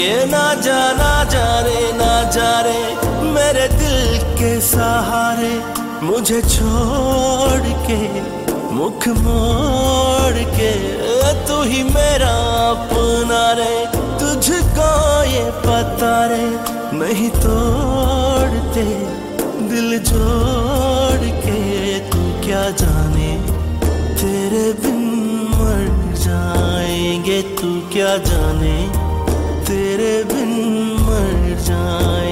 ये ना जा रे मेरे दिल के सहारे, मुझे छोड़ के मुख मोड़ के, तू ही मेरा अपना रे, तुझको ये पता रे, नहीं तोड़ते दिल जोड़ के, तू क्या जाने तेरे बिन मर जाएंगे, तू क्या जाने तेरे बिन मर जाएंगे।